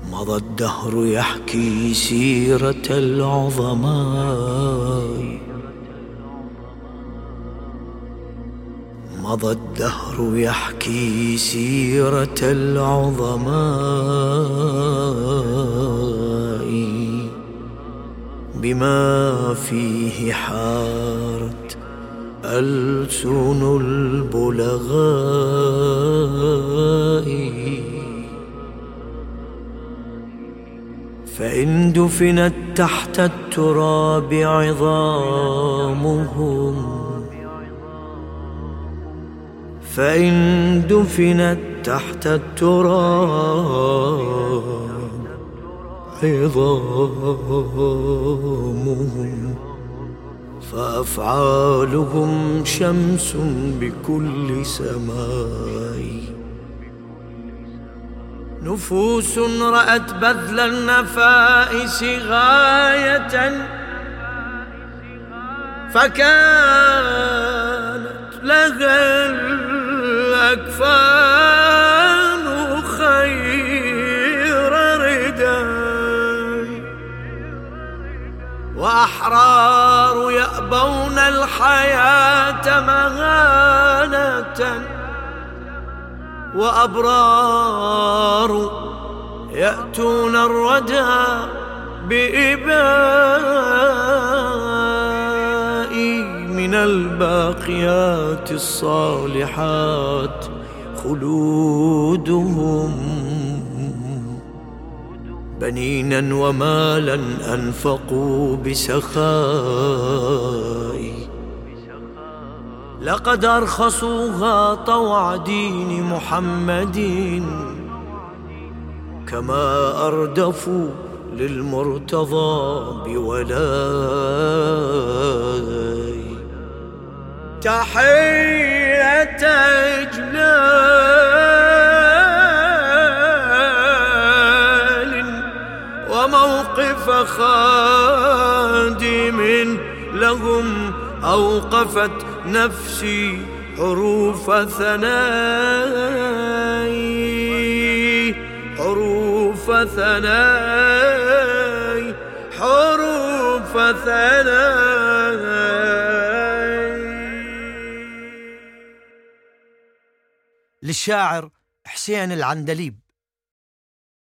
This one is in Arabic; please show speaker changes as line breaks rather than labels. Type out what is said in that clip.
مضى الدهر يحكي سيرة العظماء، مضى الدهر يحكي سيرة العظماء، بما فيه حارت ألسن البلغاء. فإن دفنت تحت التراب عظامهم، فإن دفنت تحت التراب عظامهم، فأفعالهم شمس بكل سماء. نفوس رأت بذل النفائس غاية، فكانت لها الأكفان خير رداء. وأحرار يأبون الحياة مهانة، وأبرار يأتون الردى بإباء. من الباقيات الصالحات خلودهم، بنينا ومالا أنفقوا بسخاء. لقد أرخصوها طوع دين محمد، كما أردفوا للمرتضى بولاء. تحية إجلال وموقف خادم لهم، أوقفت نفسي حروف ثناي، حروف ثناي، حروف ثناي.
للشاعر حسين العندليب.